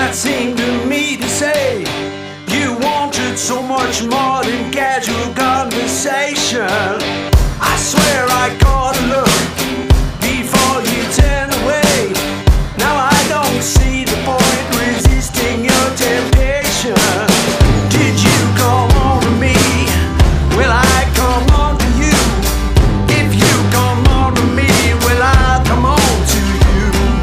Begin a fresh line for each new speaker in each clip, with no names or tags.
that seemed to me to say you wanted so much more than casual conversation. I swear I caught a look before you turned away. Now I don't see the point resisting your temptation. Did you come on to me? Will I come on to you? If you come on to me, will I come on to you?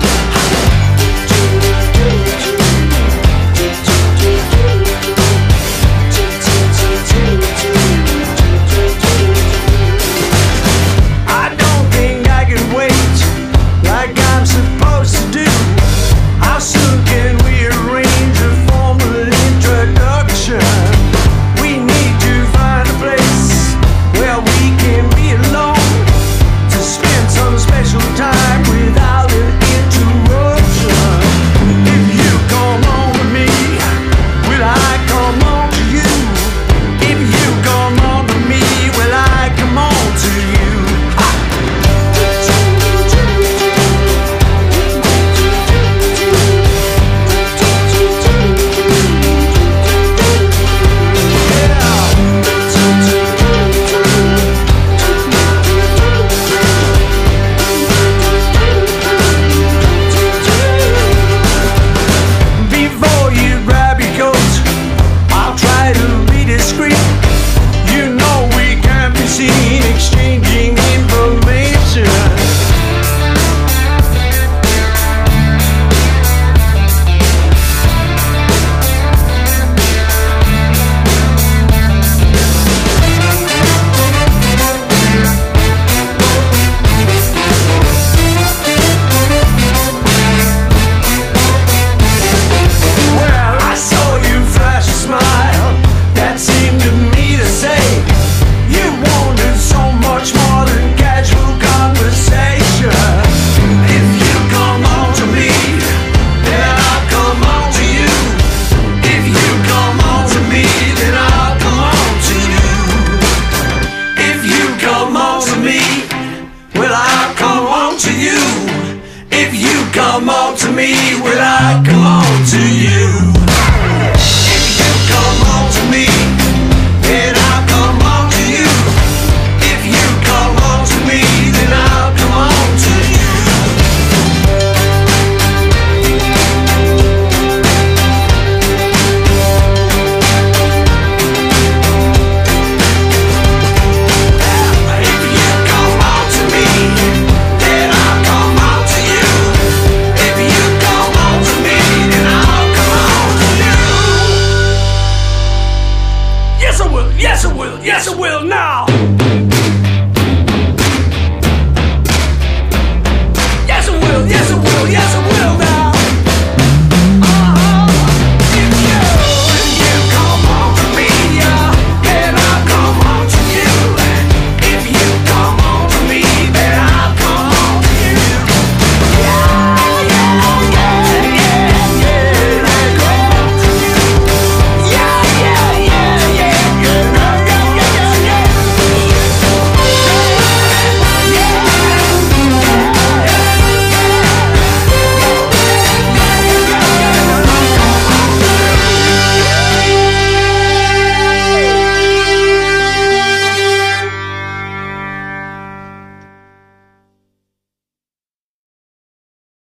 I don't think I can wait like I'm supposed to do. How soon can we arrange a formal introduction? We need to find a place where we can be alone to spend some special time without an interruption. If you come on to me, will I come on to you? If you come on to me, will I come on to you? Before you grab your coat, I'll try to be discreet. You know we can't be seen exchanging information. Well, I saw you flash a smile that seemed to me to say you wanted so much more than casual conversation. If you come on to me, then I'll come on to you. If you come on to me, then I'll come on to you. If you come on to me, will I come on to you? If you come on to me, will I come on to you? If you come on to me, then I'll come on to you. If you come on to me, then I'll come on to you. If you come on to me, then I'll come on to you. If you come on to me, then I'll come on to you. Yes I will, yes I will, yes I will now.